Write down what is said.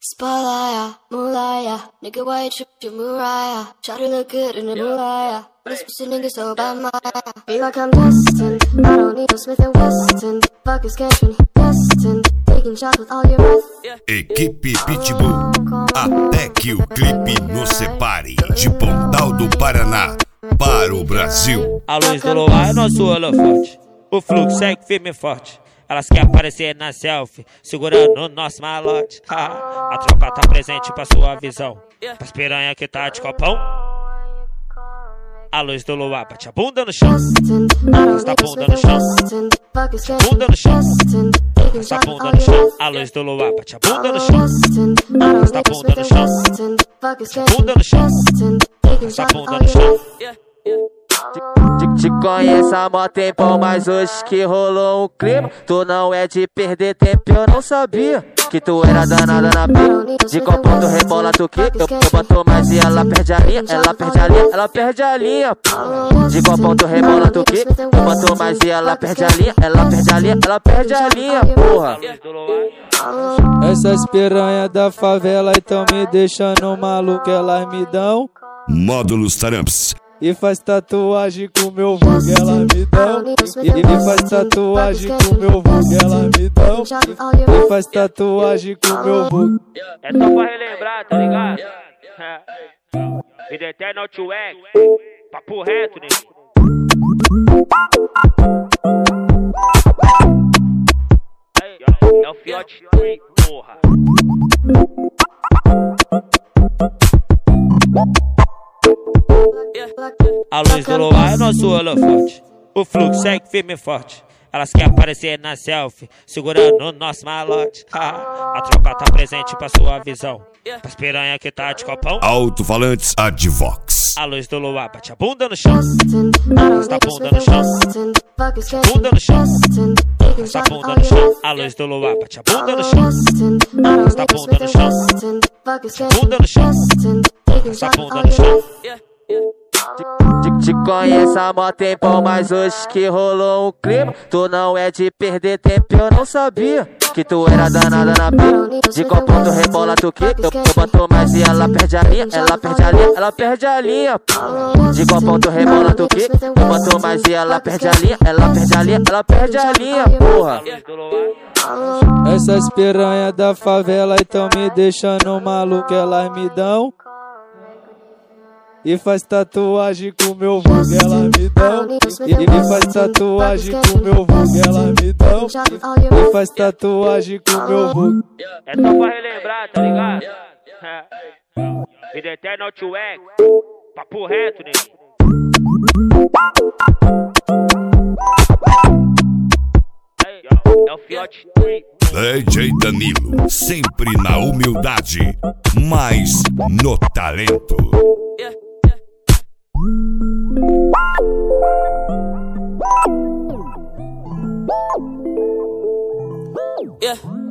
Spotlight, moonlight, nigga, why you trippin' Mariah? Try to look good in the moonlight, but this pussy nigga so bad, my feel like I'm destined. I don't need no Smith & Wesson. Fuck is catching destined. Taking shots with all your breath. Equipe Pitbull, até que o clipe nos separe. De Pontal do Paraná para o Brasil. A luz do luar é nosso holofote. O fluxo segue firme e forte. Elas querem aparecer na selfie, segurando o nosso malote. A tropa tá presente pra sua visão. Pras piranha que tá de copão. A luz do luar bate a bunda no chão. Arrasta a bunda no chão. Bunda no chão. Arrasta a bunda no chão. A luz do luar bate a bunda no chão. Arrasta a bunda no chão. Bunda no chão. Arrasta a bunda no chão. Te conheço há mó tempão, mas hoje que rolou um clima. Tu não é de perder tempo, eu não sabia que tu era danada na pia. De copão tu rebola, tu quica, eu boto mais e ela perde a linha. Ela perde a linha, ela perde a linha. De copão tu rebola, tu quica, eu boto mais e ela perde a linha. Ela perde a linha, ela perde a linha, porra. Essas piranha da favela então me deixando maluco, elas me dão Módulos Taramps. e faz tatuagem com meu vulgo, ela me dão. E faz tatuagem com meu vulgo, ela me dão. E faz tatuagem com meu vulgo. É só pra relembrar, tá ligado? Vida eterna ao tio X. Papo reto, né? É o Fiote 3, porra. A luz do luar é nosso holofote. O fluxo segue firme e forte. Elas querem aparecer na selfie, segurando o nosso malote. A tropa tá presente pra sua visão. Pras piranha que tá de copão. Alto-falantes Advox. A luz do luar bate a bunda no chão. Arrasta a bunda no chão. Bunda no chão. Arrasta a bunda no chão. A luz do luar bate a bunda no chão. Arrasta a bunda no chão. Bunda no chão. Arrasta a bunda no chão. Te conheço há mó tempão, mas hoje que rolou um clima. Tu não é de perder tempo, eu não sabia que tu era danada na pia. De copão tu rebola, tu quica, eu boto mais e ela perde a linha. Ela perde a linha, ela perde a linha. De copão tu rebola, tu quica, eu boto mais e ela perde a linha. Ela perde a linha, ela perde a linha, porra. Essas piranha da favela então me deixando maluco, elas me dão e faz tatuagem com meu vulgo, ela me dão. E faz tatuagem com meu vulgo, ela me dão. E faz tatuagem com meu vulgo. É só pra relembrar, tá ligado? Vida eterna ao tio X. Papo reto, né? É o Fiote 3. DJ Danilo, sempre na humildade, mas no talento. Yeah.